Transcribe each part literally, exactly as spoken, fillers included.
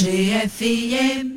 G F M.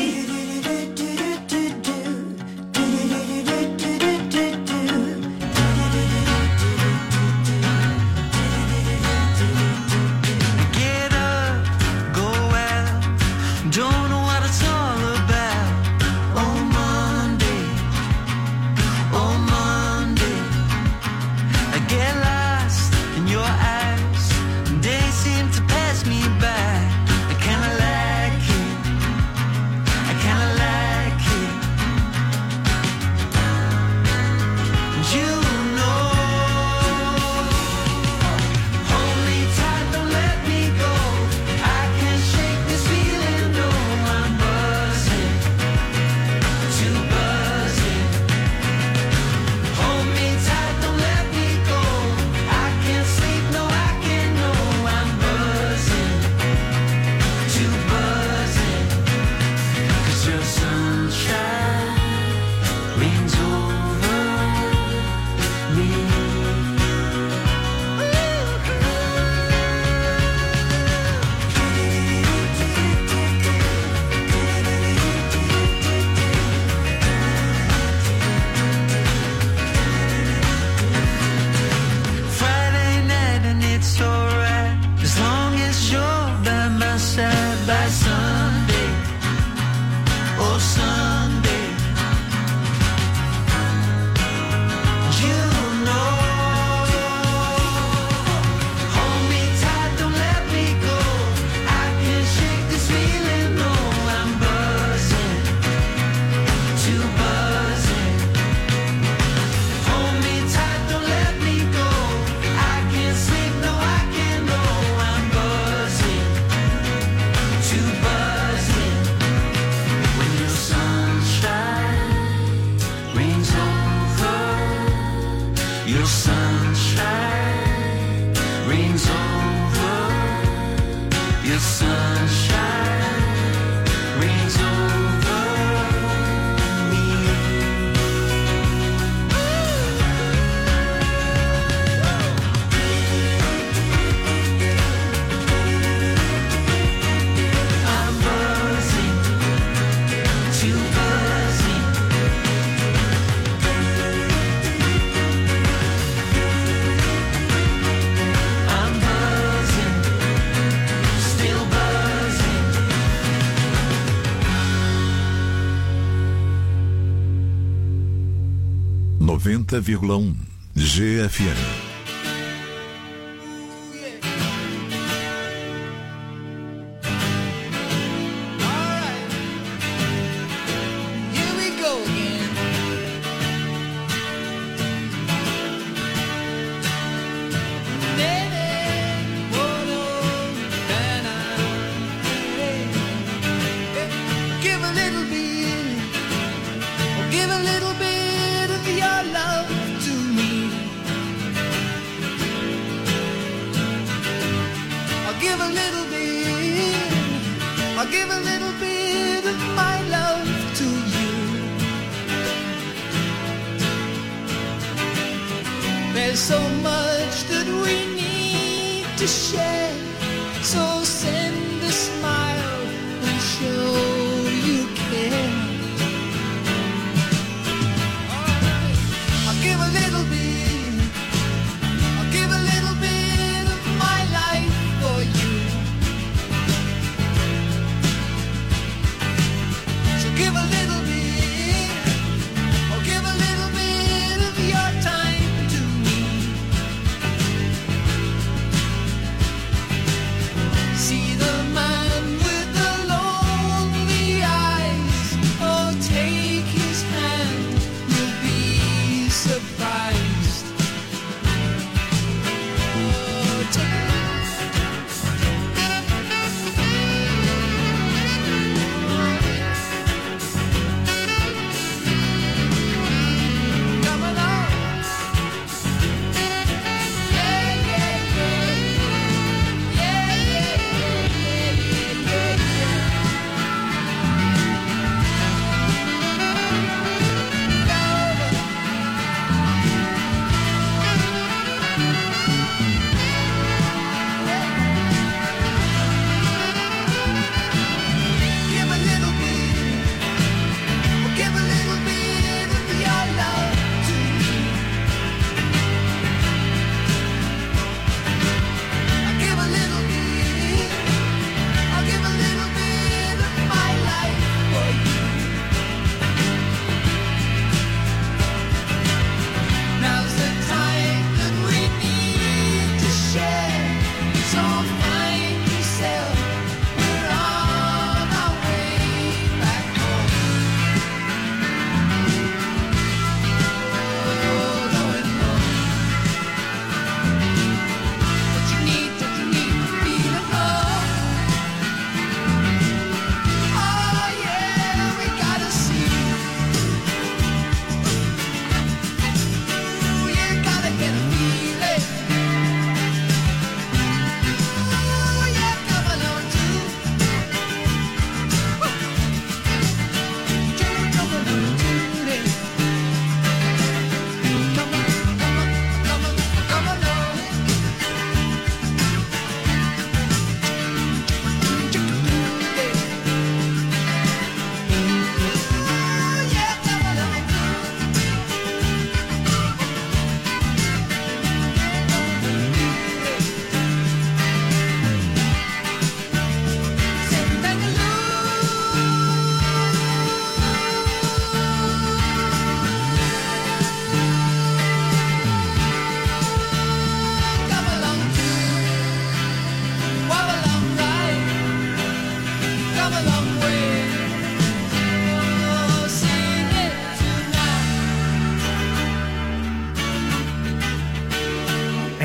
noventa vírgula um G F M.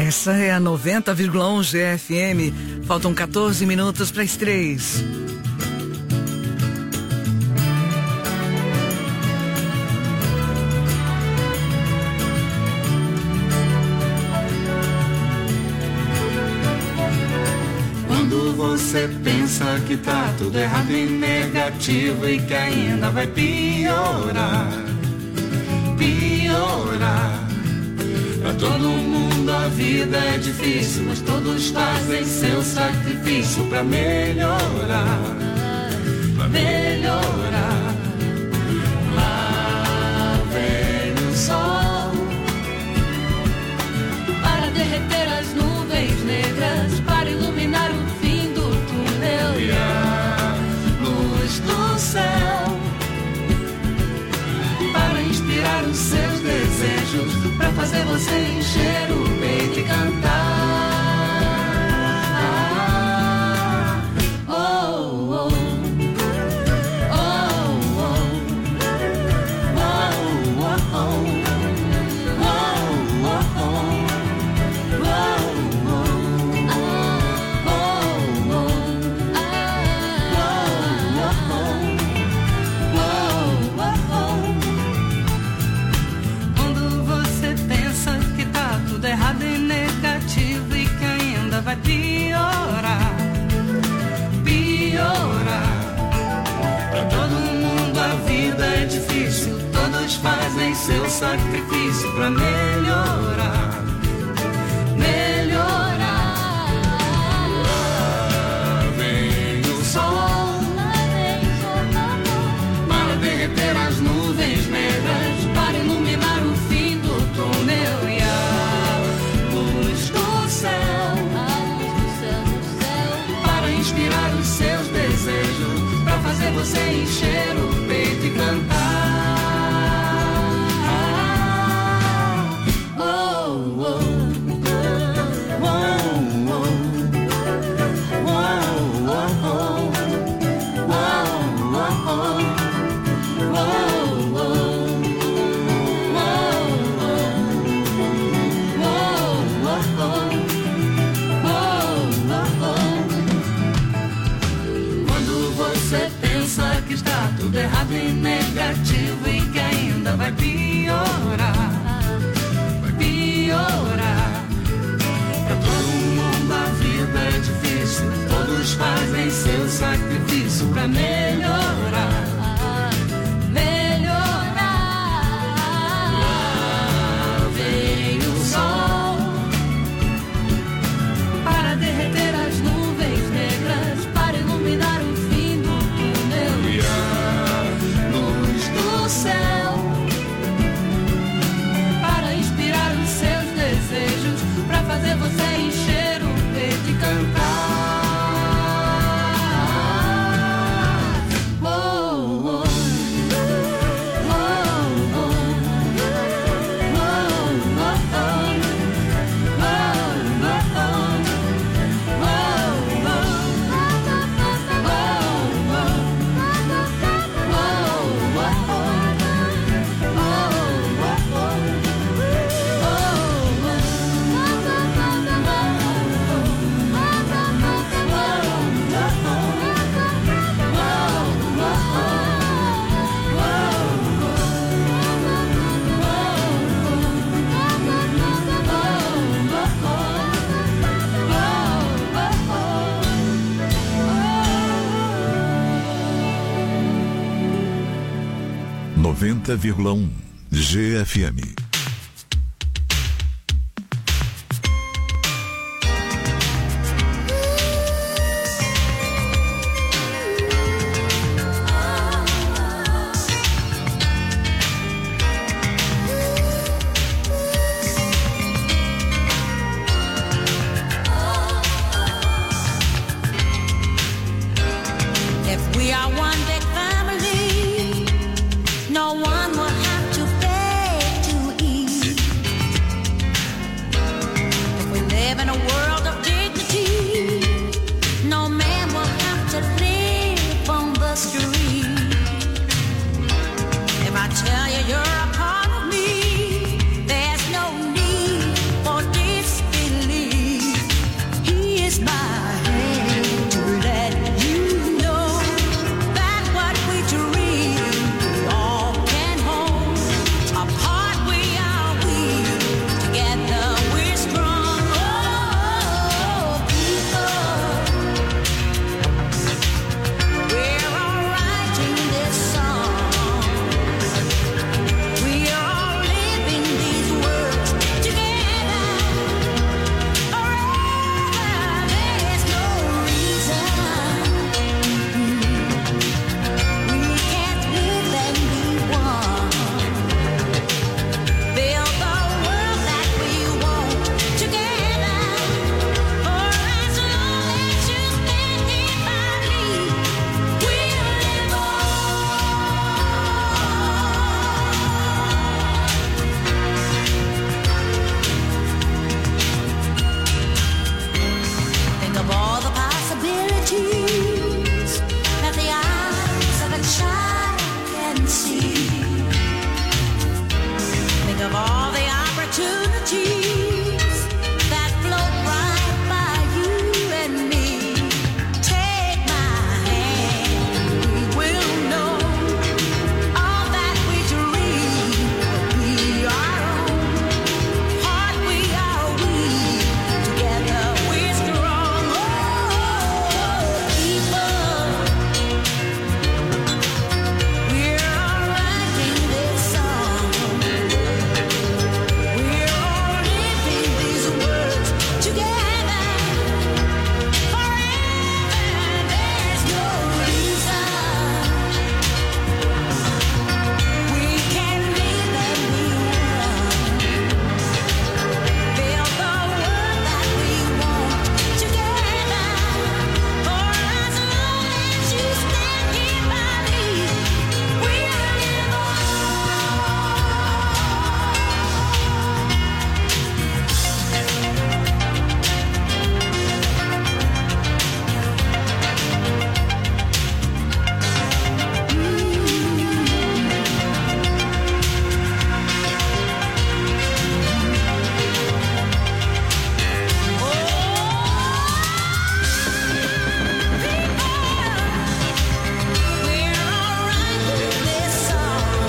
Essa é a noventa vírgula um G F M. Faltam quatorze minutos para as três. Quando você pensa que tá tudo errado e negativo e que ainda vai piorar, piorar. Pra todo mundo a vida é difícil, mas todos fazem seu sacrifício pra melhorar, pra melhorar. Lá vem o sol para derreter as nuvens negras, para iluminar o fim do túnel e a luz do céu, para inspirar os seus desejos, pra fazer você encher o peito e cantar. Oh, oh, oh, oh, oh, oh, oh, errado e negativo e que ainda vai piorar, piorar. Pra todo mundo a vida é difícil, todos fazem seu sacrifício pra melhorar, melhorar. Lá vem o sol para derreter as nuvens negras, para iluminar o fim do túnel e a inspirar os seus desejos, pra fazer você encher o peito e cantar. Oh, oh, oh, oh, oh, oh, oh, você pensa que está tudo errado e negativo e que ainda vai piorar, vai piorar. Pra todo mundo a vida é difícil, todos fazem seu sacrifício pra melhorar, melhorar. Lá vem o sol para derreter as nuvens negras, para iluminar o céu, para inspirar os seus desejos, para fazer você encher o peito e cantar. Oh, oh, oh, oh, noventa vírgula um G F M. If we are one big family, no one will have to beg to of all the opportunities that float right by you and me. Take my hand, we will know all that we dream will be our own. Apart we are weak, together we're strong. Oh, people, we're all writing this song. We're all living these words together forever. There's no reason we can't live and be one. Build the world that we want together. For as long as you stand here by me, we'll live on. We're all writing this song.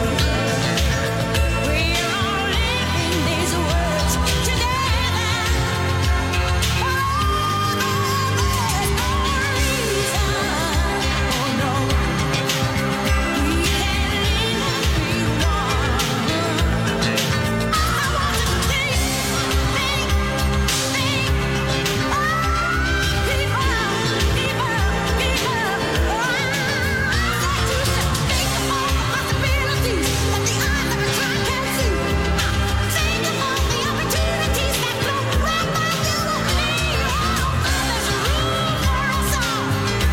We're all living these words together. Oh, there's no reason. Oh no, we can't live and be one. I want to think, think, think. Oh, people, people, people. Oh, I want you to think of all the possibilities that the eyes of a child can see. Think of all the opportunities that float right by you and me. Oh, there's room for us all.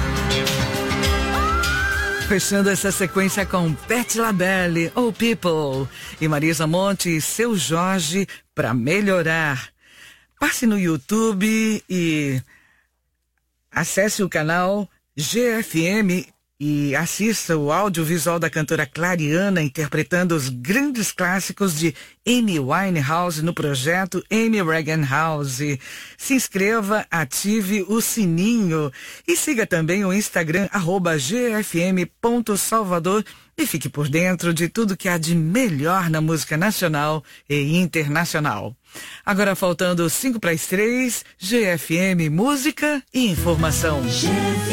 Fechando essa sequência com Patti LaBelle, Oh People, e Marisa Monte e Seu Jorge, Pra Melhorar. Passe no YouTube e acesse o canal G F M e assista o audiovisual da cantora Clariana interpretando os grandes clássicos de Amy Winehouse no projeto Amy Regenhouse. Se inscreva, ative o sininho e siga também o Instagram arroba g f m ponto salvador e fique por dentro de tudo que há de melhor na música nacional e internacional. Agora faltando cinco para as três, G F M Música e Informação. G F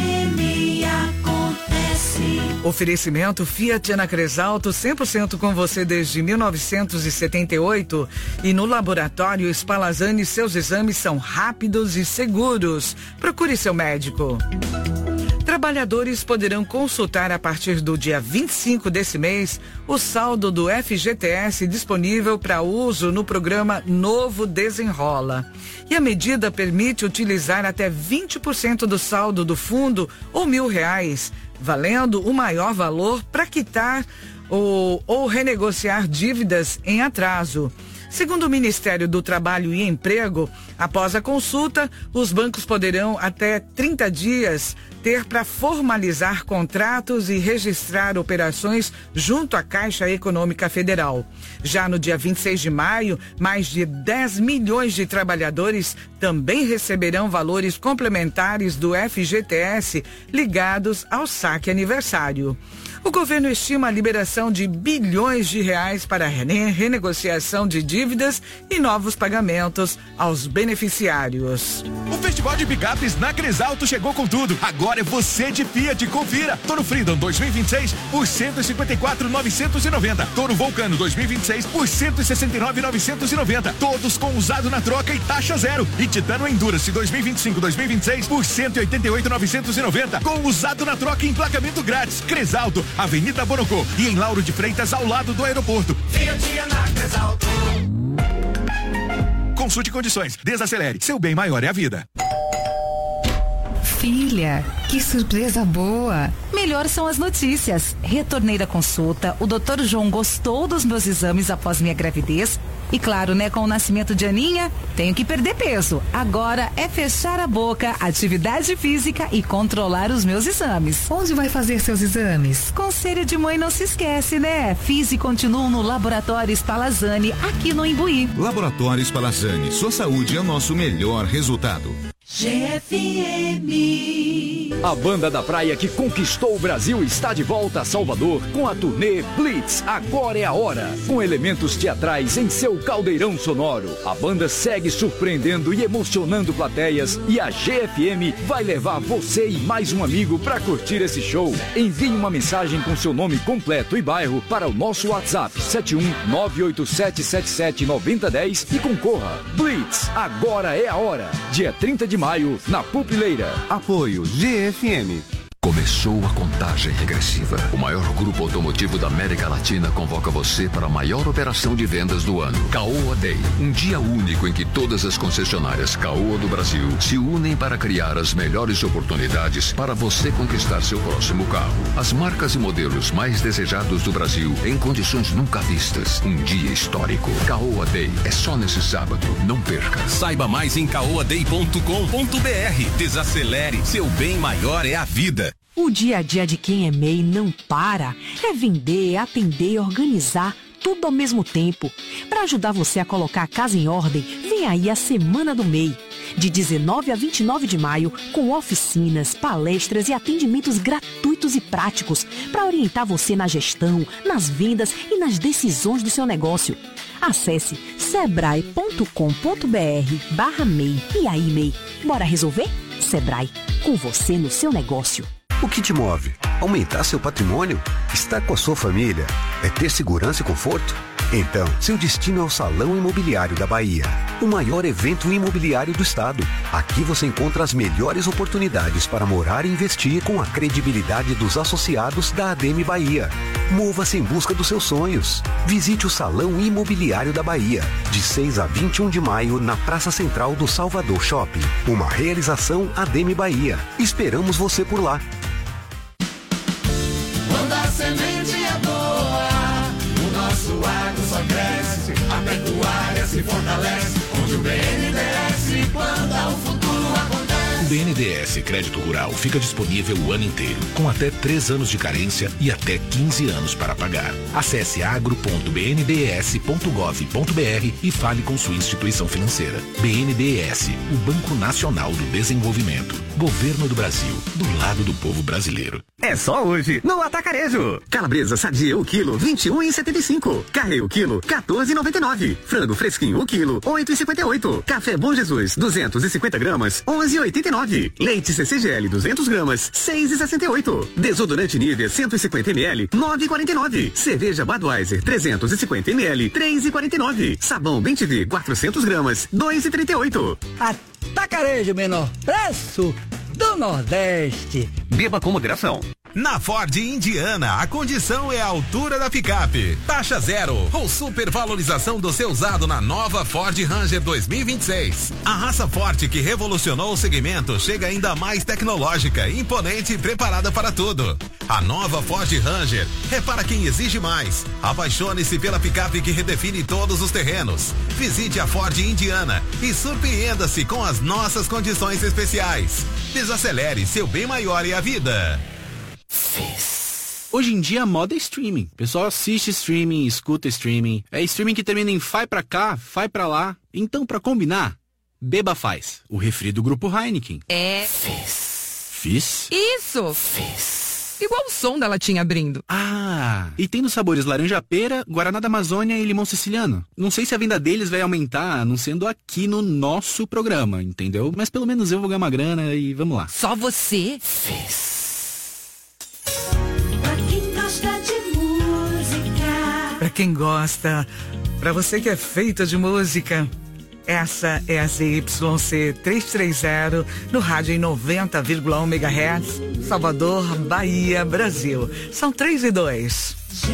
M acontece. Oferecimento Fiat Anacresalto, cem por cento com você desde mil novecentos e setenta e oito. E no Laboratório Spallanzani, seus exames são rápidos e seguros. Procure seu médico. Trabalhadores poderão consultar a partir do dia vinte e cinco desse mês o saldo do F G T S disponível para uso no programa Novo Desenrola. E a medida permite utilizar até vinte por cento do saldo do fundo ou mil reais, valendo o maior valor para quitar ou, ou renegociar dívidas em atraso. Segundo o Ministério do Trabalho e Emprego, após a consulta, os bancos poderão até trinta dias ter para formalizar contratos e registrar operações junto à Caixa Econômica Federal. Já no dia vinte e seis de maio, mais de dez milhões de trabalhadores também receberão valores complementares do F G T S ligados ao saque aniversário. O governo estima a liberação de bilhões de reais para a rene- renegociação de dívidas e novos pagamentos aos beneficiários. O Festival de Picapes na Crisalto chegou com tudo. Agora é você de Fiat, confira. Toro Freedom dois mil e vinte e seis por cento e cinquenta e quatro mil novecentos e noventa. Toro Vulcano dois mil e vinte e seis por cento e sessenta e nove mil novecentos e noventa. Todos com usado na troca e taxa zero. E Titano Endurance dois mil e vinte e cinco dois mil e vinte e seis por cento e oitenta e oito mil novecentos e noventa. Com usado na troca e emplacamento grátis. Crisalto, Avenida Borocô e em Lauro de Freitas, ao lado do aeroporto. Fiat na Crisalto. Consulte condições. Desacelere. Seu bem maior é a vida. filha, que surpresa boa. Melhor são as notícias. Retornei da consulta, o doutor João gostou dos meus exames após minha gravidez. E claro, né, com o nascimento de Aninha, tenho que perder peso. Agora é fechar a boca, atividade física e controlar os meus exames. Onde vai fazer seus exames? Conselho de mãe não se esquece, né? Fiz e continuo no Laboratório Spallanzani, aqui no Imbuí. Laboratório Spallanzani, sua saúde é o nosso melhor resultado. G F M. A banda da praia que conquistou o Brasil está de volta a Salvador com a turnê Blitz, Agora é a Hora. Com elementos teatrais em seu caldeirão sonoro, a banda segue surpreendendo e emocionando plateias e a G F M vai levar você e mais um amigo para curtir esse show. Envie uma mensagem com seu nome completo e bairro para o nosso WhatsApp sete um nove oito sete sete sete nove zero um zero e concorra. Blitz, Agora é a Hora. Dia trinta de maio, na Pupileira. Apoio G F M. Começou a contagem regressiva. O maior grupo automotivo da América Latina convoca você para a maior operação de vendas do ano. Caoa Day. Um dia único em que todas as concessionárias Caoa do Brasil se unem para criar as melhores oportunidades para você conquistar seu próximo carro. As marcas e modelos mais desejados do Brasil em condições nunca vistas. Um dia histórico. Caoa Day é só nesse sábado. Não perca. Saiba mais em caoa day ponto com ponto b r. Desacelere. Seu bem maior é a vida. O dia a dia de quem é M E I não para. É vender, atender, organizar, tudo ao mesmo tempo. Para ajudar você a colocar a casa em ordem, vem aí a Semana do M E I. De dezenove a vinte e nove de maio, com oficinas, palestras e atendimentos gratuitos e práticos para orientar você na gestão, nas vendas e nas decisões do seu negócio. Acesse sebrae ponto com ponto b r barra M E I. E aí, M E I, bora resolver? Sebrae, com você no seu negócio. O que te move? Aumentar seu patrimônio? Estar com a sua família? É ter segurança e conforto? Então, seu destino é o Salão Imobiliário da Bahia, o maior evento imobiliário do estado. Aqui você encontra as melhores oportunidades para morar e investir com a credibilidade dos associados da Adem Bahia. Mova-se em busca dos seus sonhos. Visite o Salão Imobiliário da Bahia, de seis a vinte e um de maio, na Praça Central do Salvador Shopping. Uma realização Adem Bahia. Esperamos você por lá. Quando a semente é boa, o nosso agro só cresce, a pecuária se fortalece, onde o B N D E S planta, o futuro acontece. O B N D E S Crédito Rural fica disponível o ano inteiro, com até três anos de carência e até quinze anos para pagar. Acesse agro ponto b n d e s ponto gov ponto b r e fale com sua instituição financeira. B N D E S, o Banco Nacional do Desenvolvimento. Governo do Brasil, do lado do povo brasileiro. É só hoje, no Atacarejo. Calabresa sadia o quilo, vinte e um e setenta e cinco. Carne o quilo, quatorze e noventa e nove. Frango fresquinho o quilo, oito e cinquenta e oito. Café Bom Jesus, duzentos e cinquenta gramas, onze e oitenta e nove. Leite C C G L, duzentos gramas, seis e sessenta e oito. Desodorante Nivea, cento e cinquenta mililitros, nove e quarenta e nove. Cerveja Budweiser, trezentos e cinquenta mililitros, três e quarenta e nove. Sabão Bem T V, quatrocentos gramas, dois e trinta e oito. Atacarejo, menor preço do Nordeste. Beba com moderação. Na Ford Indiana, a condição é a altura da picape. Taxa zero ou supervalorização do seu usado na nova Ford Ranger dois mil e vinte e seis. A raça forte que revolucionou o segmento chega ainda mais tecnológica, imponente e preparada para tudo. A nova Ford Ranger é para quem exige mais. Apaixone-se pela picape que redefine todos os terrenos. Visite a Ford Indiana e surpreenda-se com as nossas condições especiais. Desacelere, seu bem maior é a vida. Hoje em dia a moda é streaming. O pessoal assiste streaming, escuta streaming. É streaming que termina em vai pra cá, vai pra lá. Então, pra combinar, beba Faz, o refri do grupo Heineken. É. Fizz. Fizz? Isso. Fizz. Igual o som da latinha abrindo. Ah, e tem nos sabores laranja pera, guaraná da Amazônia e limão siciliano. Não sei se a venda deles vai aumentar, anunciando aqui no nosso programa, entendeu? Mas pelo menos eu vou ganhar uma grana e vamos lá. Só você? Fizz. Para quem gosta, para você que é feita de música, essa é a Z Y C trezentos e trinta no rádio em noventa vírgula um megahertz, Salvador, Bahia, Brasil. São três e dois.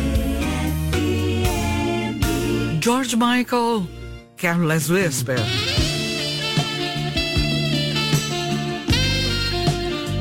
George Michael, Careless Whisper.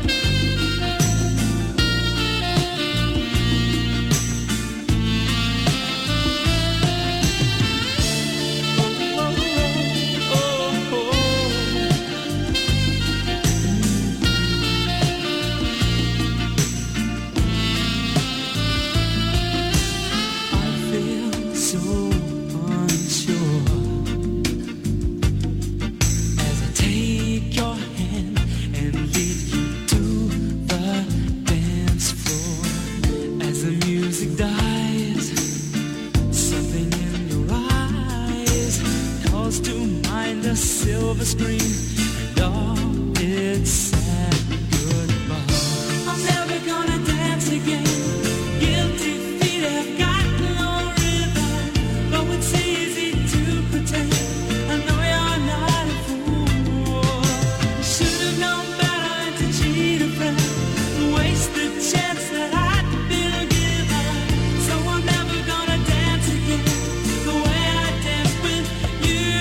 a silver screen, and all it said goodbye. I'm never gonna dance again. Guilty feet have got no rhythm, but it's easy to pretend. I know you're not a fool. You should have known better than to cheat a friend and waste the chance that I'd been given. So I'm never gonna dance again the way I danced with you.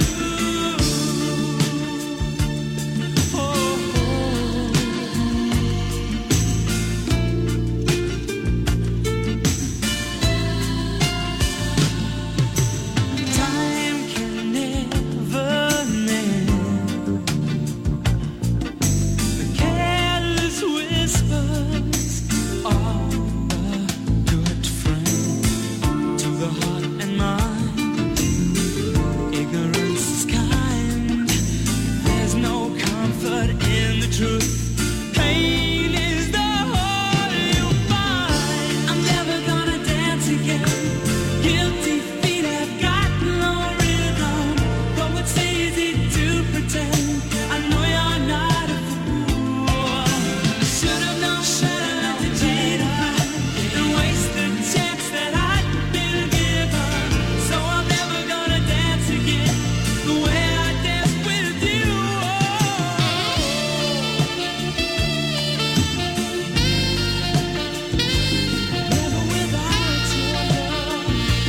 Time can never mend the careless whispers of a good friend to the heart and mind. Ignorance is kind. There's no comfort in the truth. Pain is the whole you'll find. I'm never gonna dance again. Guilty feet have got no rhythm, though it's easy to pretend. I know you're not a fool. Should have known better than to cheat a friend and waste the chance that I'd been given. So I'm never gonna dance again the way I danced with you. Never without your love.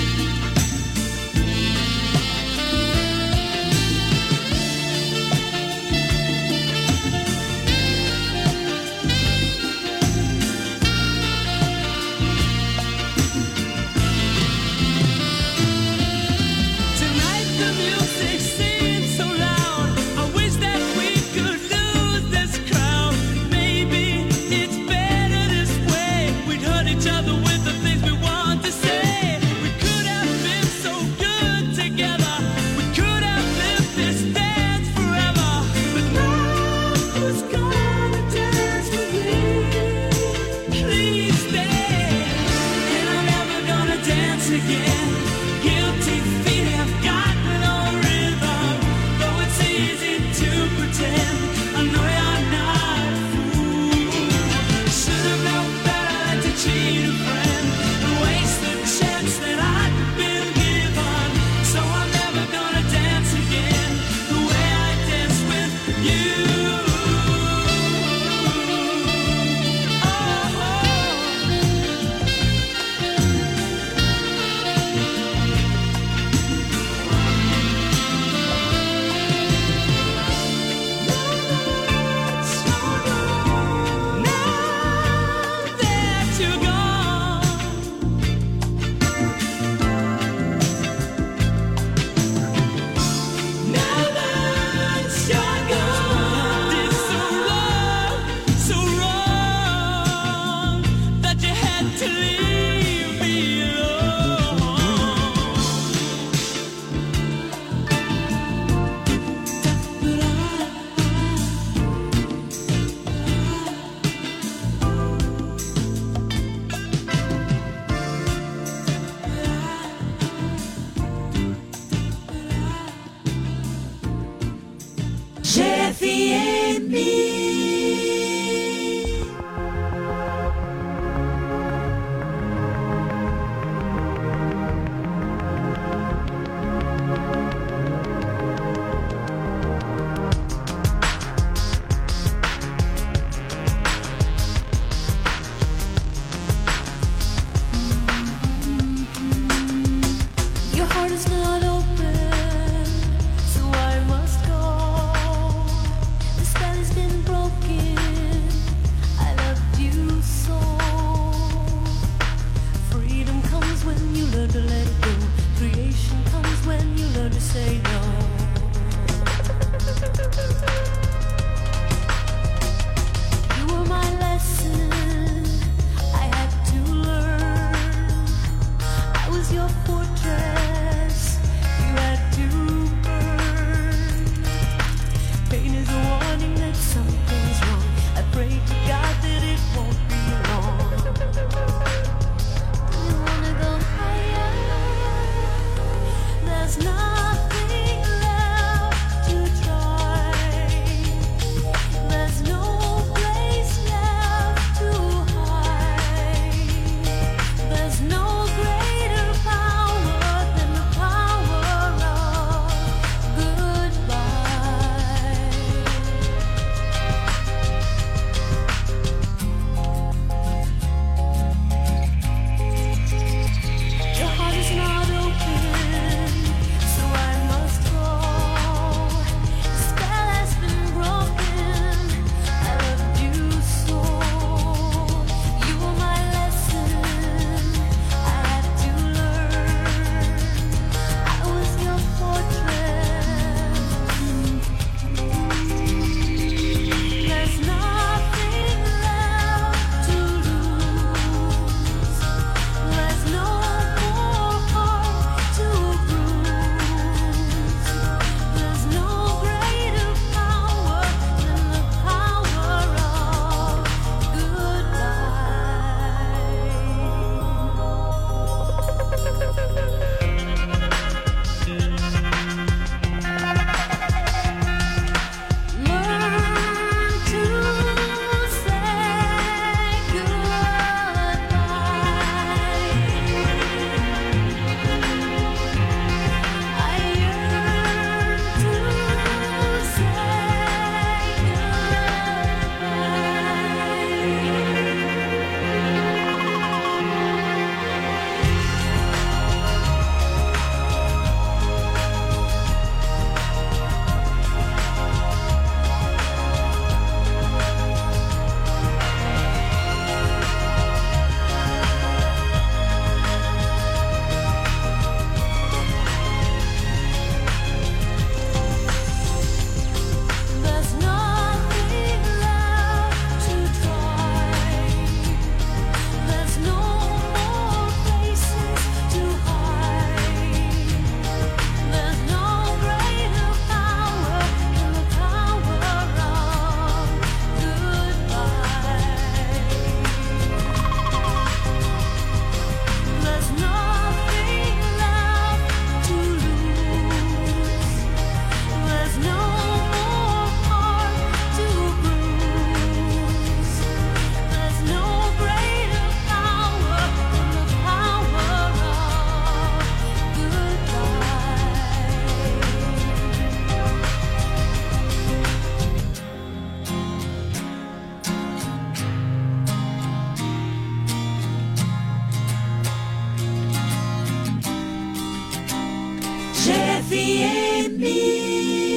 Tonight the music seems so loud. I wish that we could lose this crowd. Maybe it's better this way. We'd hurt each other with the things we want to say. We could have been so good together. We could have lived this dance forever. But now who's gonna dance with me? Please stay. And I'm never gonna dance again. Guilty feet have got no rhythm, though it's easy to pretend. I know you're not a fool. Should have known better than to cheat a friend and waste the chance that I'd been given. So I'm never gonna dance again the way I danced with you. That you're gone. Now that you're gone, did so wrong, so wrong that you had to leave me G F M. Your heart is not open, so I must go. The spell has been broken. I loved you so. Freedom comes when you learn to let it go. Creation comes when you learn to say no. You were my lesson. I had to learn. I was your fortress. You had to burn. Pain is a warning that something's wrong. I pray to God that it won't be long. You wanna go higher? There's nothing left M.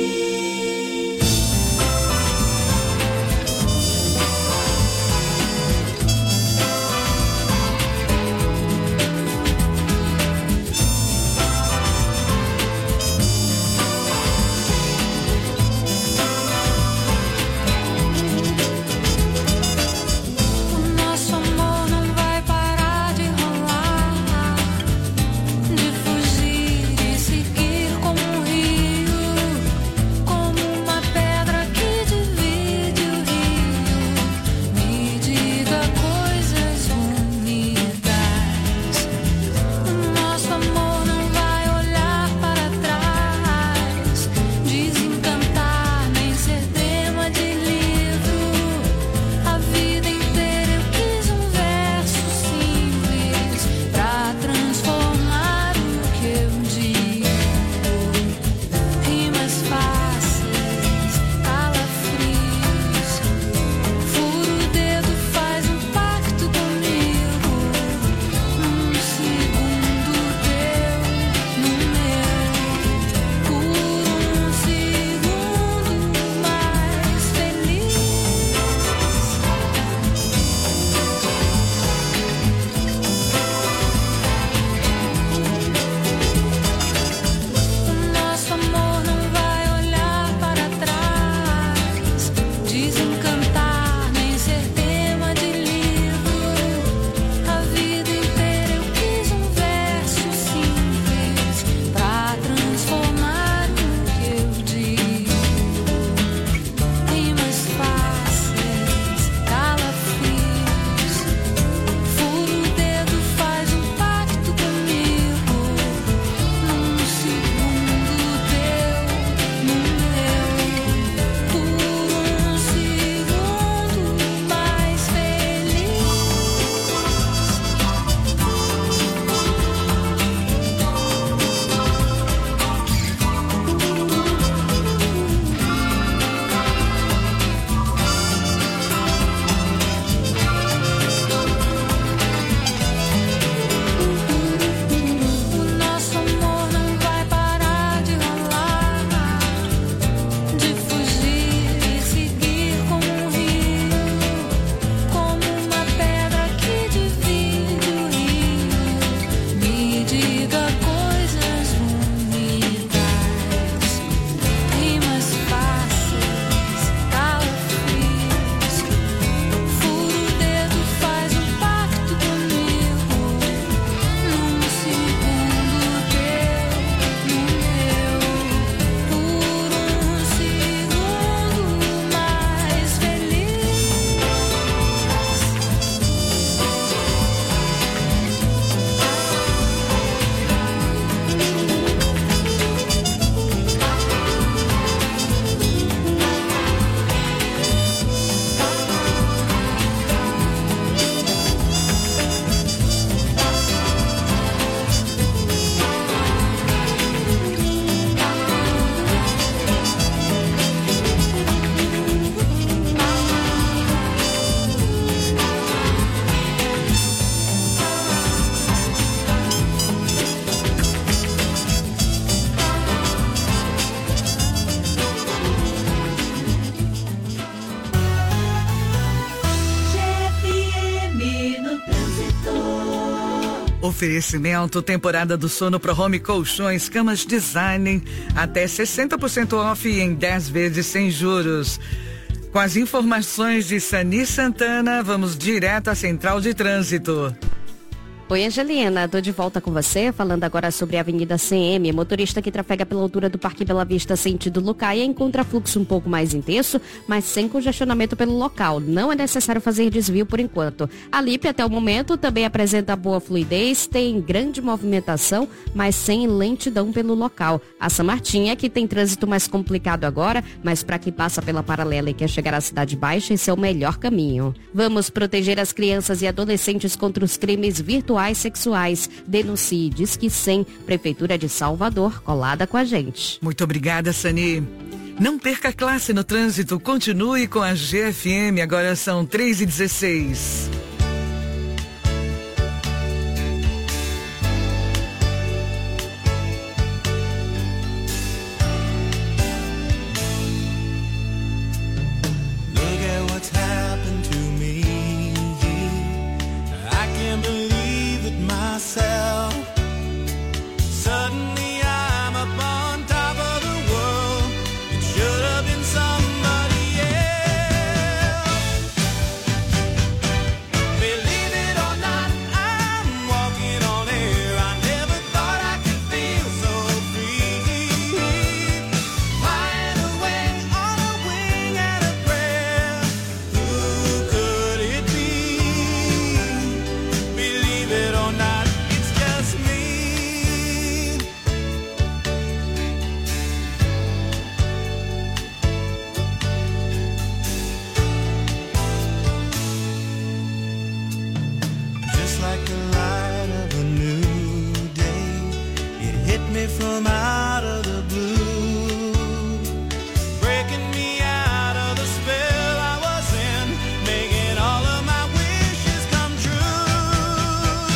Oferecimento temporada do sono Pro Home Colchões, camas design, até sessenta por cento off em dez vezes sem juros. Com as informações de Sani Santana, vamos direto à Central de Trânsito. Oi, Angelina, tô de volta com você, falando agora sobre a Avenida C M. Motorista que trafega pela altura do Parque Bela Vista, sentido Lucaia, encontra fluxo um pouco mais intenso, mas sem congestionamento pelo local. Não é necessário fazer desvio por enquanto. A Lipe, até o momento, também apresenta boa fluidez, tem grande movimentação, mas sem lentidão pelo local. A São Martinha, que tem trânsito mais complicado agora, mas para quem passa pela paralela e quer chegar à Cidade Baixa, esse é o melhor caminho. Vamos proteger as crianças e adolescentes contra os crimes virtuais sexuais. Denuncie Disque cem, Prefeitura de Salvador, colada com a gente. Muito obrigada, Sani. Não perca a classe no trânsito, continue com a G F M, agora são três e dezesseis. Suddenly I'm up on top of the world. It should have been somebody else. Believe it or not, I'm walking on air. I never thought I could feel so free. Flying away on a wing and a prayer. Who could it be? Believe it or not, it's just me. Just like the light of a new day, it hit me from out of the blue, breaking me out of the spell I was in, making all of my wishes come true.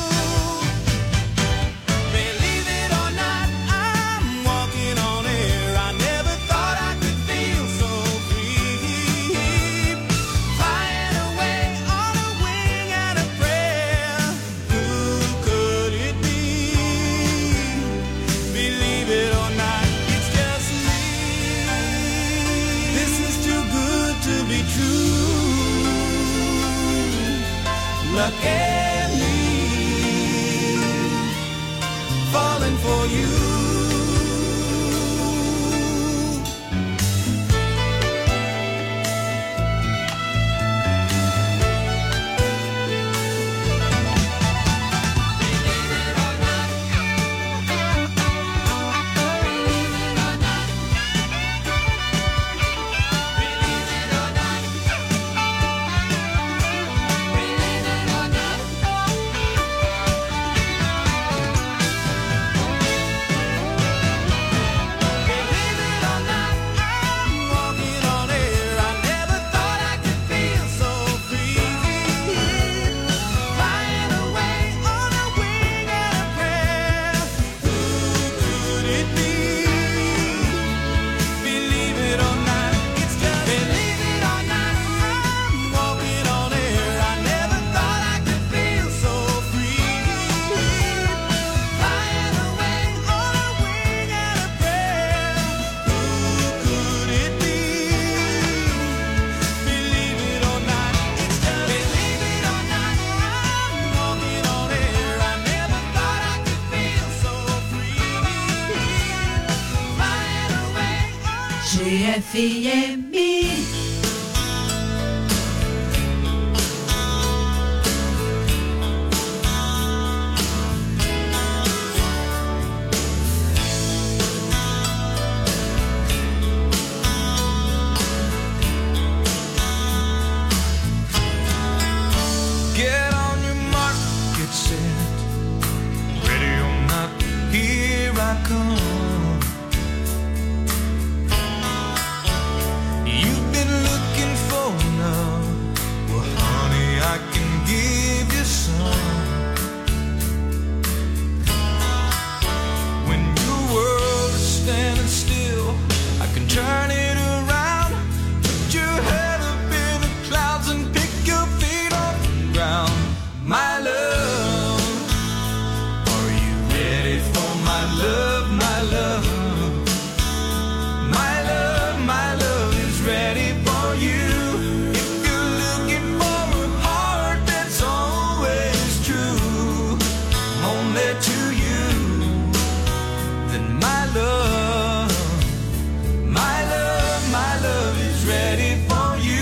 Believe it or not, I'm walking on air. I never thought I could feel so free. Flying away on a wing and a prayer. Who could it be? Believe it or not, it's just me. This is too good to be true. Look at me, falling for you. Walking on air, I never thought I could feel so free. Flying away on a wing and a prayer. Who could it be? Believe it or not, it's just believe it or not, I'm walking on air. I never thought I could feel so free. Flying away on a wing and a prayer. Who could it be? Believe it or not, it's just believe it or not, I'm walking on air. I never thought I could feel so free. Flying away G F M. Get on your mark, get set, ready or not, here I come. You've been looking for love, well honey, I can give you some. When your world is standing still, I can turn it around. Put your head up in the clouds and pick your feet off the ground. My love, are you ready for my love, my love? My love, my love is ready for you. If you're looking for a heart that's always true, only to you, then my love, my love, my love is ready for you.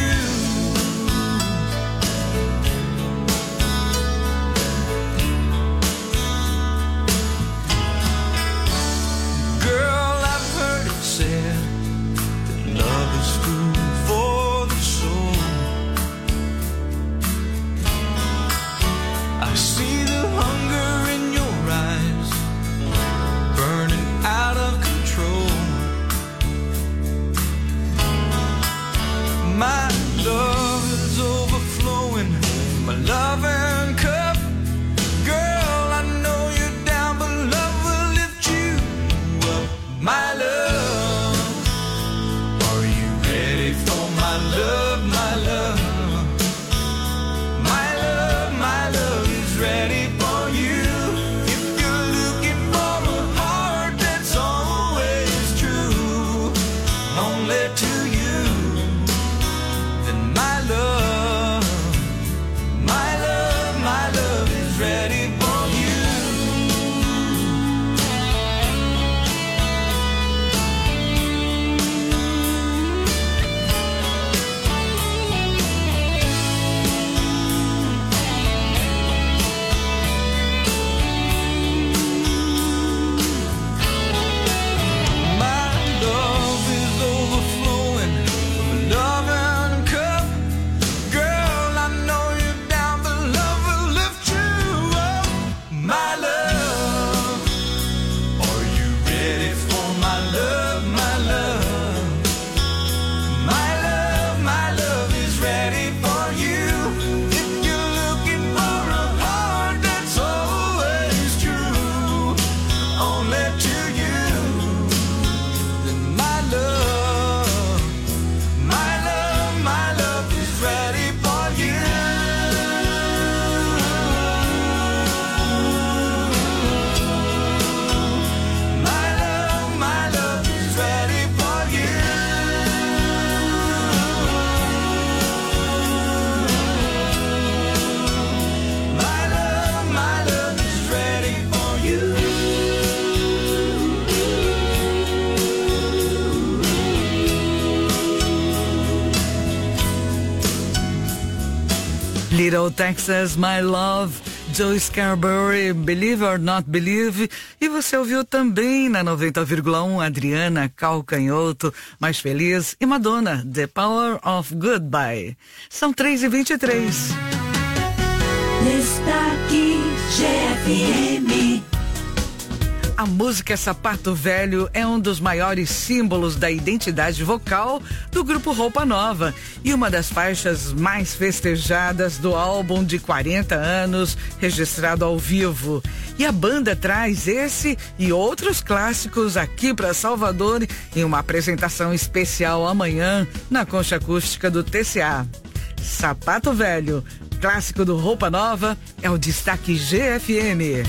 Little Texas, My Love, Joe Scarborough, Believe or Not Believe. E você ouviu também na noventa vírgula um Adriana Calcanhoto, Mais Feliz, e Madonna, The Power of Goodbye. São três e vinte e três. Destaque G F M. A música Sapato Velho é um dos maiores símbolos da identidade vocal do grupo Roupa Nova e uma das faixas mais festejadas do álbum de quarenta anos registrado ao vivo. E a banda traz esse e outros clássicos aqui para Salvador em uma apresentação especial amanhã na Concha Acústica do T C A. Sapato Velho, clássico do Roupa Nova, é o destaque G F M.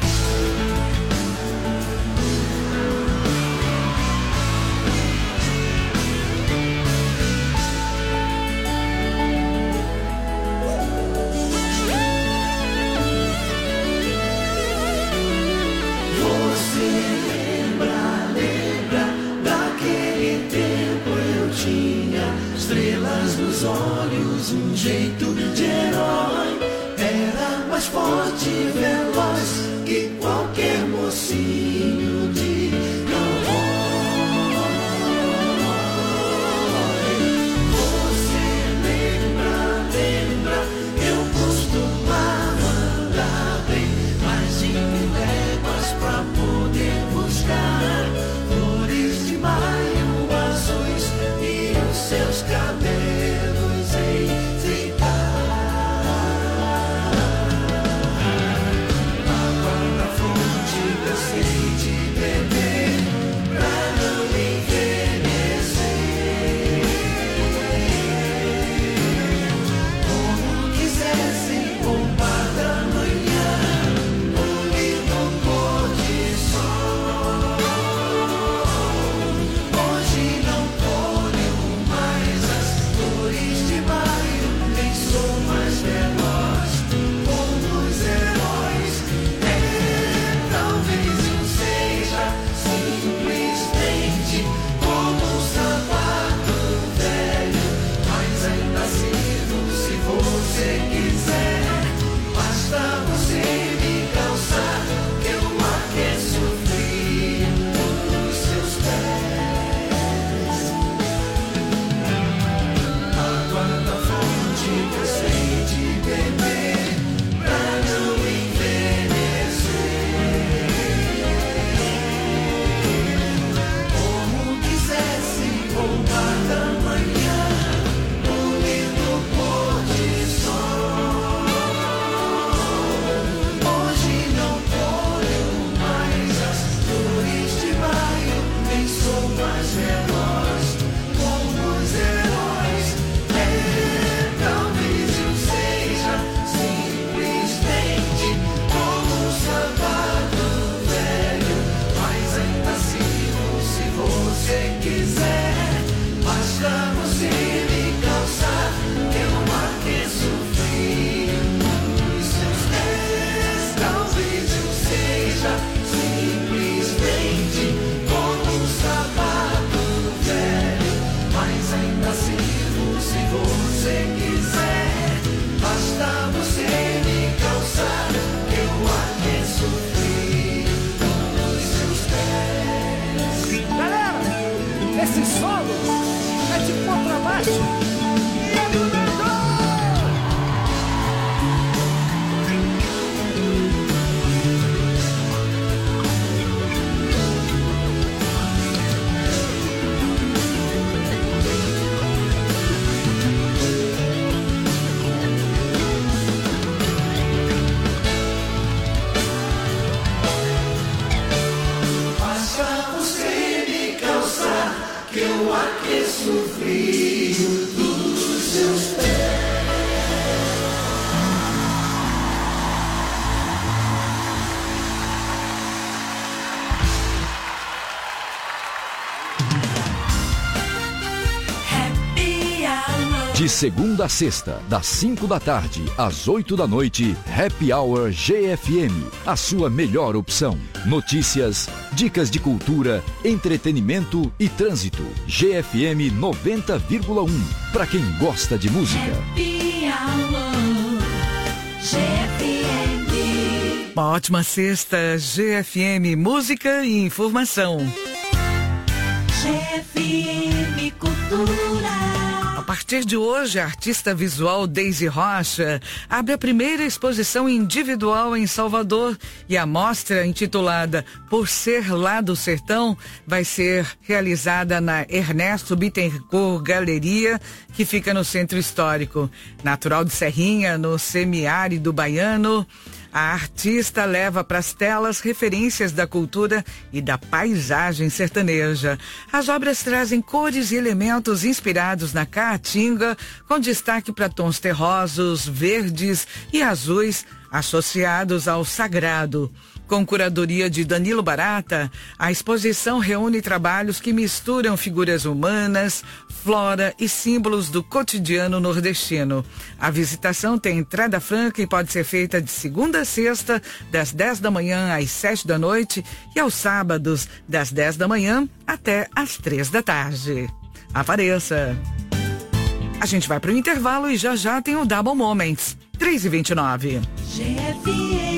Olhos, um jeito de herói. Era mais forte e veloz que qualquer mocinho de cowboy. Você lembra, lembra, eu costumava andar bem mais de mil léguas pra poder buscar flores de maio azuis e os seus cabelos. De segunda a sexta, das cinco da tarde às oito da noite, Happy Hour G F M, a sua melhor opção. Notícias, dicas de cultura, entretenimento e trânsito. G F M noventa vírgula um, para quem gosta de música. Happy Hour. Uma ótima sexta, G F M, música e informação. G F M Cultura. A partir de hoje, a artista visual Daisy Rocha abre a primeira exposição individual em Salvador e a mostra intitulada Por Ser Lá do Sertão vai ser realizada na Ernesto Bittencourt Galeria, que fica no Centro Histórico. Natural de Serrinha, no semiárido baiano, a artista leva para as telas referências da cultura e da paisagem sertaneja. As obras trazem cores e elementos inspirados na caatinga, com destaque para tons terrosos, verdes e azuis associados ao sagrado. Com curadoria de Danilo Barata, a exposição reúne trabalhos que misturam figuras humanas, flora e símbolos do cotidiano nordestino. A visitação tem entrada franca e pode ser feita de segunda a sexta, das dez da manhã às sete da noite e aos sábados, das dez da manhã até às três da tarde. Apareça! A gente vai para o intervalo e já já tem o Double Moments. três e vinte e nove. G F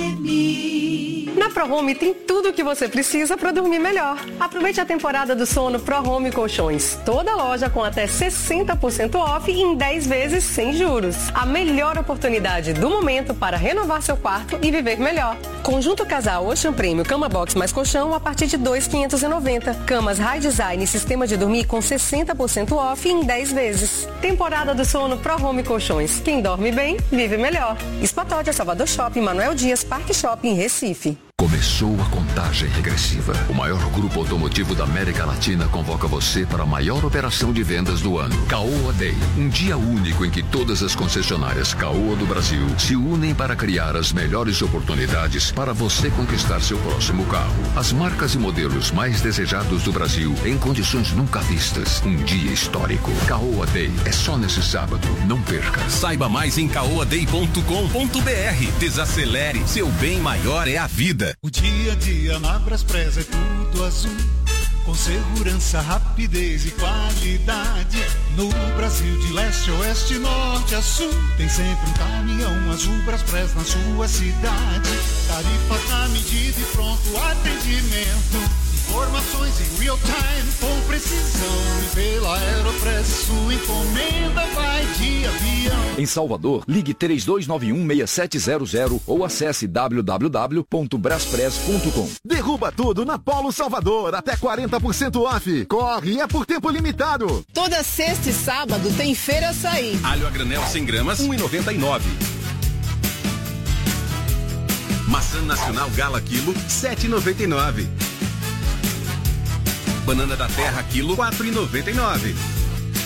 M. Na ProHome tem tudo o que você precisa para dormir melhor. Aproveite a temporada do sono ProHome Colchões. Toda loja com até sessenta por cento off em dez vezes sem juros. A melhor oportunidade do momento para renovar seu quarto e viver melhor. Conjunto Casal Ocean Premium Cama Box mais colchão a partir de dois mil quinhentos e noventa. Camas High Design e sistema de dormir com sessenta por cento off em dez vezes. Temporada do sono ProHome Colchões. Quem dorme bem, vive melhor. Espatódia, Salvador Shopping, Manuel Dias, Parque Shopping, Recife. Começou a contagem regressiva. O maior grupo automotivo da América Latina convoca você para a maior operação de vendas do ano. Caoa Day. Um dia único em que todas as concessionárias Caoa do Brasil se unem para criar as melhores oportunidades para você conquistar seu próximo carro. As marcas e modelos mais desejados do Brasil em condições nunca vistas. Um dia histórico. Caoa Day. É só nesse sábado. Não perca. Saiba mais em caoa day ponto com ponto b r. Desacelere. Seu bem maior é a vida. O dia a dia na Braspress é tudo azul, com segurança, rapidez e qualidade. No Brasil de leste a oeste, norte a sul, tem sempre um caminhão azul Braspress na sua cidade. Tarifa na medida e pronto atendimento. Informações em real time com precisão. E pela Aeropress sua encomenda vai de avião. Em Salvador, ligue três dois nove um seis sete zero zero ou acesse w w w ponto braspress ponto com. Derruba tudo na Polo Salvador, até quarenta por cento off. Corre, é por tempo limitado. Toda sexta e sábado tem Feira Açaí. Alho a granel cem gramas, um real e noventa e nove centavos. Maçã nacional Gala quilo, sete reais e noventa e nove centavos. Banana da terra quilo, quatro reais e noventa e nove centavos.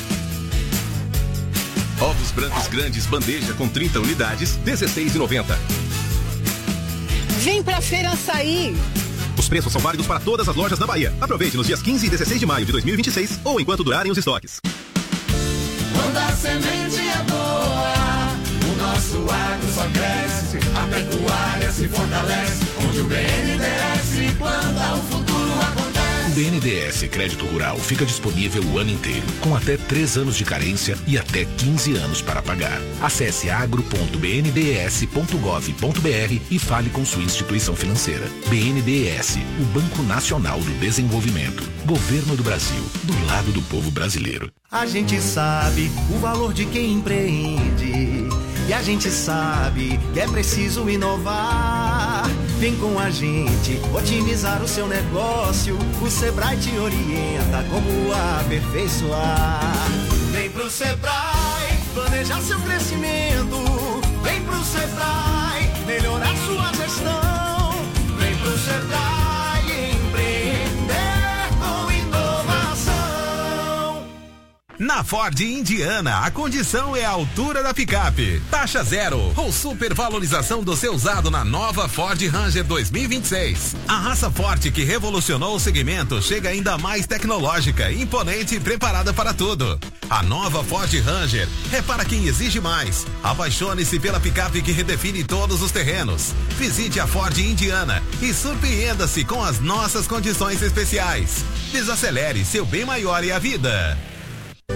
Ovos brancos grandes bandeja com trinta unidades, dezesseis reais e noventa centavos. Vem pra Feira Açaí. Os preços são válidos para todas as lojas da Bahia. Aproveite nos dias quinze e dezesseis de maio de dois mil e vinte e seis ou enquanto durarem os estoques. Quando a semente é boa, o nosso agro só cresce, a pecuária se fortalece, onde o B N D E S planta, o futuro acontece. O B N D E S Crédito Rural fica disponível o ano inteiro, com até três anos de carência e até quinze anos para pagar. Acesse agro ponto b n d e s ponto gov ponto b r e fale com sua instituição financeira. B N D E S, o Banco Nacional do Desenvolvimento. Governo do Brasil, do lado do povo brasileiro. A gente sabe o valor de quem empreende. E a gente sabe que é preciso inovar. Vem com a gente otimizar o seu negócio. O Sebrae te orienta como aperfeiçoar. Vem pro Sebrae planejar seu crescimento. Vem pro Sebrae melhorar sua gestão. Vem pro Sebrae empreender com inovação. Na Ford Indiana, a condição é a altura da picape. Taxa zero ou supervalorização do seu usado na nova Ford Ranger dois mil e vinte e seis. A raça forte que revolucionou o segmento chega ainda mais tecnológica, imponente e preparada para tudo. A nova Ford Ranger é para quem exige mais. Apaixone-se pela picape que redefine todos os terrenos. Visite a Ford Indiana e surpreenda-se com as nossas condições especiais. Desacelere, seu bem maior é a vida.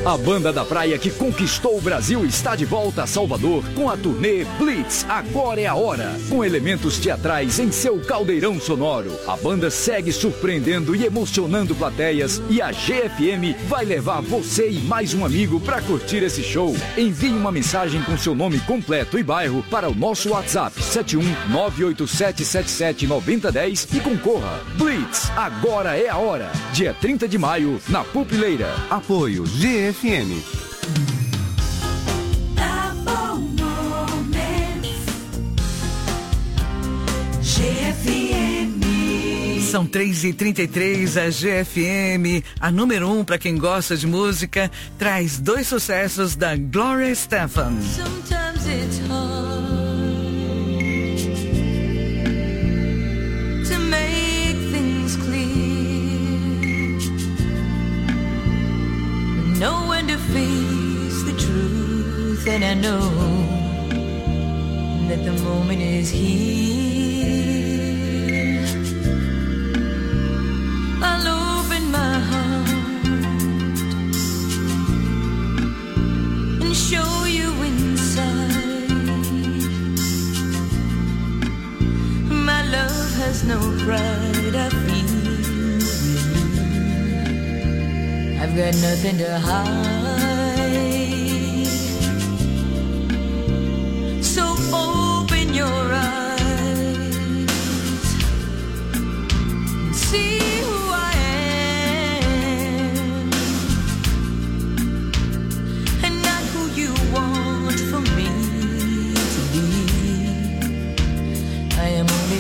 A banda da praia que conquistou o Brasil está de volta a Salvador com a turnê Blitz, Agora é a Hora. Com elementos teatrais em seu caldeirão sonoro, a banda segue surpreendendo e emocionando plateias e a G F M vai levar você e mais um amigo para curtir esse show. Envie uma mensagem com seu nome completo e bairro para o nosso WhatsApp sete um nove oito sete sete sete nove zero um zero e concorra. Blitz, Agora é a Hora. Dia trinta de maio, na Pupileira. Apoio G F M. G F M. São três e trinta e três, a G F M, a número um para quem gosta de música, traz dois sucessos da Gloria Estefan. Sometimes it's hard to make things clear, know when to face the truth, and I know that the moment is here. I'll open my heart and show you inside. My love has no pride, I feel I've got nothing to hide. So open your eyes and see who I am, and not who you want for me to be. I am only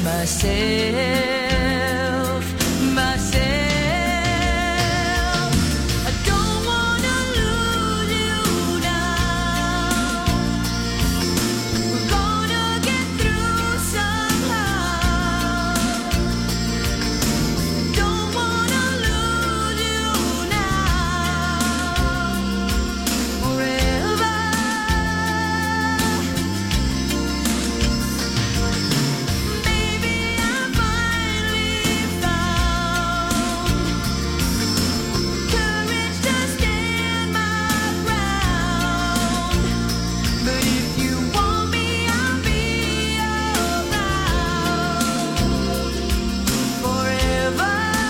myself, myself. I don't wanna lose you now. We're gonna get through somehow. Don't wanna lose you now. Forever. Maybe I finally found courage to stand my ground. But if you want me, I'll be around forever.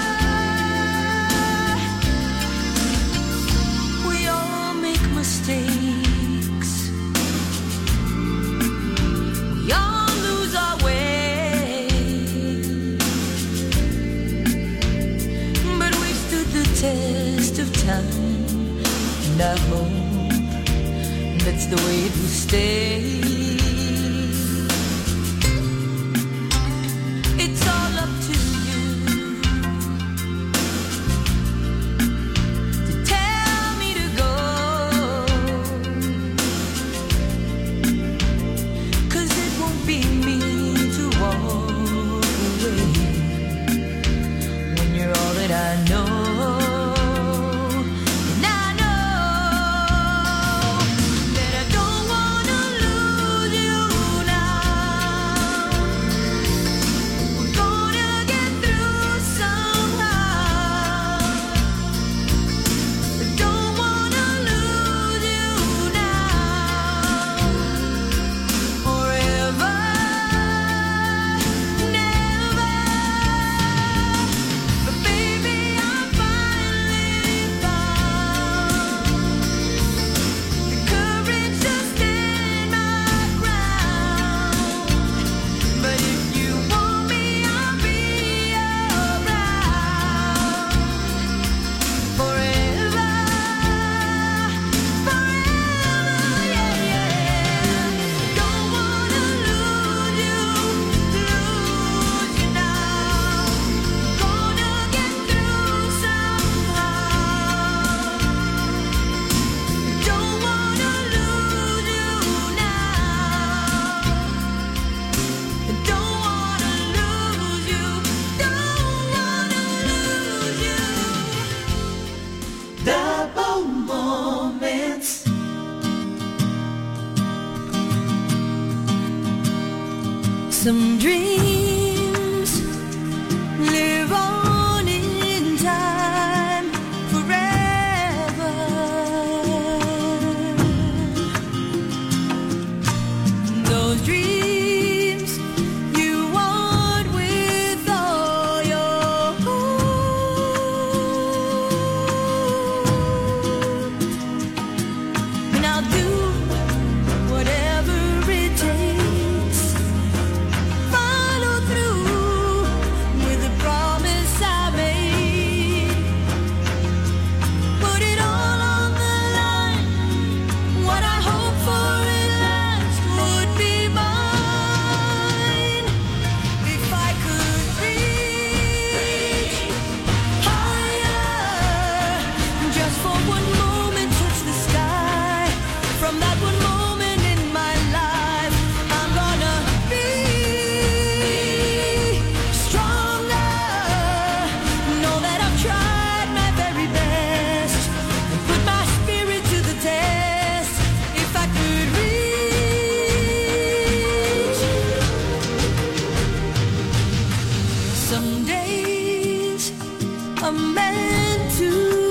We all make mistakes. We all lose our way. But we stood the test of time, and I hope that's the way it will stay. It's all up to you to tell me to go, 'cause it won't be me to walk away when you're all that I know. And I know that I don't wanna lose you now. We're gonna get through somehow. I don't wanna lose you now. Forever, never. But baby, I finally found the courage to stand my ground. But if you want me, I'll be around forever, forever, yeah, yeah. Don't wanna lose you, lose you now. Gonna get through somehow. Don't wanna lose you now. Don't wanna lose you, don't wanna lose you. Double moments. Some dreams live on in time forever. are meant to